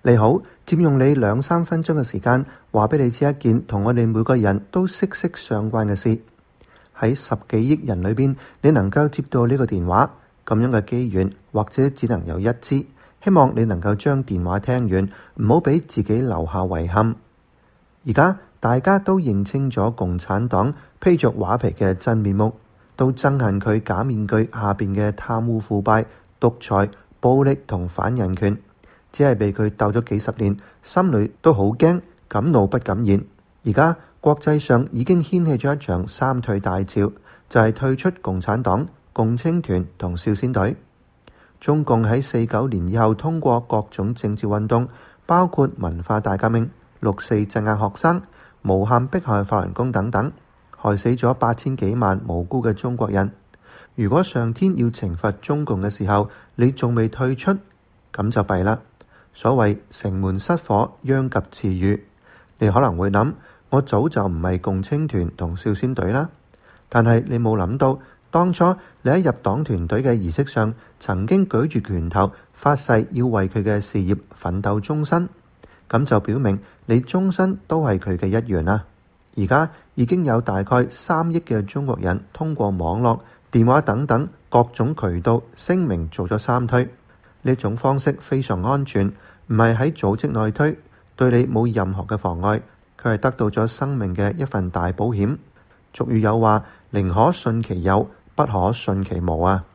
你好，佔用你2-3分鐘嘅時間，話俾你知一件同我哋每個人都息息相關嘅事。喺10幾億人裏邊，你能夠接到呢個電話，咁樣嘅機緣或者只能有一支。希望你能夠將電話聽完，唔好俾自己留下遺憾。而家大家都認清咗共產黨披着畫皮嘅真面目，都憎恨佢假面具下邊嘅貪污腐敗、獨裁、暴力同反人權。只係被佢鬥咗幾十年，心裏都好驚，敢怒不敢言。而家國際上已經掀起咗一場三退大潮，就係退出共產黨、共青團同少先隊。中共喺49年以後通過各種政治運動，包括文化大革命、6·4鎮壓學生、無限迫害法輪功等等，害死咗8000幾萬無辜嘅中國人。如果上天要懲罰中共嘅時候，你仲未退出，咁就弊啦。所謂城門失火，殃及池魚。你可能會諗，我早就唔係共青團同少先隊啦。但係你冇諗到，當初你喺入黨團隊嘅儀式上，曾經舉住拳頭發誓要為佢嘅事業奮鬥終身，咁就表明你終身都係佢嘅一員啦。而家已經有大概3億嘅中國人通過網絡、電話等等各種渠道聲明做咗三推。呢種方式非常安全，唔係喺組織內推，對你冇任何嘅妨礙，佢係得到咗生命嘅一份大保險。俗語有話，寧可信其有，不可信其無啊。